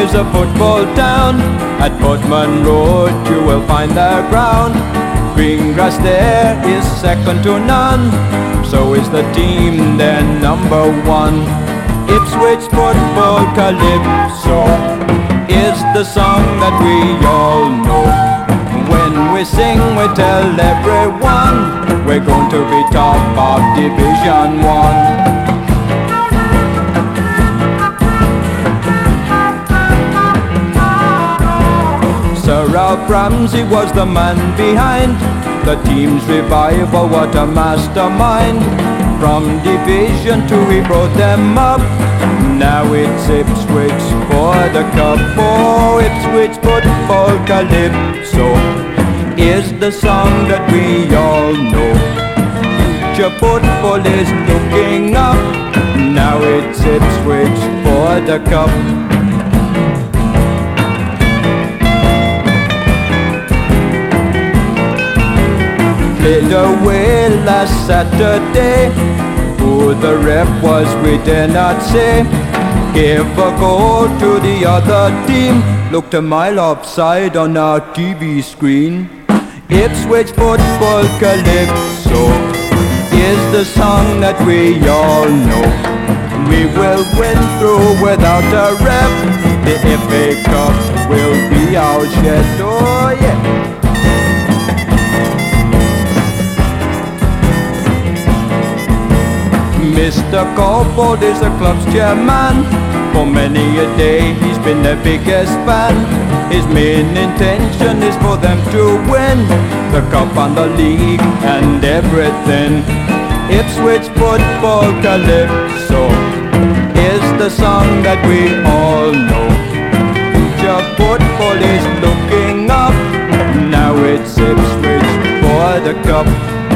is a football town. At Portman Road you will find the ground. Green grass there is second to none. So is the team, they're number one. Ipswich Football Calypso is the song that we all know. When we sing we tell everyone we're going to be top of Division 1. Sir Ralph Ramsey was the man behind the team's revival, what a mastermind. From Division 2 he brought them up. Now it's Ipswich for the cup. Oh, Ipswich Football Calypso is the song that we all know. Future football is looking up. Now it's Ipswich for the cup. Played away last Saturday. Who the ref was we dare not say. Gave a goal to the other team. Looked a mile offside on our TV screen. Ipswich Football Calypso is the song that we all know. We will win through without a ref. The FA Cup will be our shed. Oh yeah. Mr. Corbold is the club's chairman. For many a day he's been their biggest fan. His main intention is for them to win the cup and the league and everything. Ipswich Football Calypso is the song that we all know. Future football is looking up. Now it's Ipswich for the cup.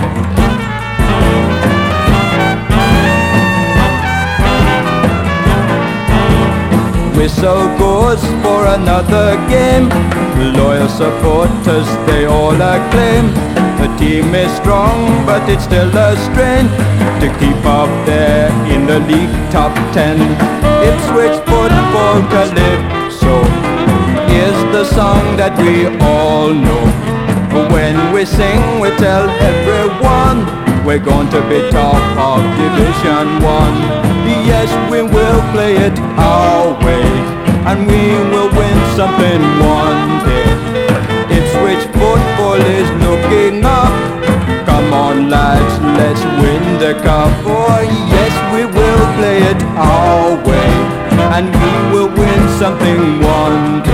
Whistle goes for another game. Loyal supporters, they all acclaim. The team is strong, but it's still a strain to keep up there in the league top 10. Ipswich Football Calypso is the song that we all know. When we sing, we tell everyone we're going to be top of Division 1. Yes, we will play it our way, and we will win something one day. Ipswich Football is looking up. Come on lads, let's win the cup. Oh yes, we will play it our way, and we will win something one day.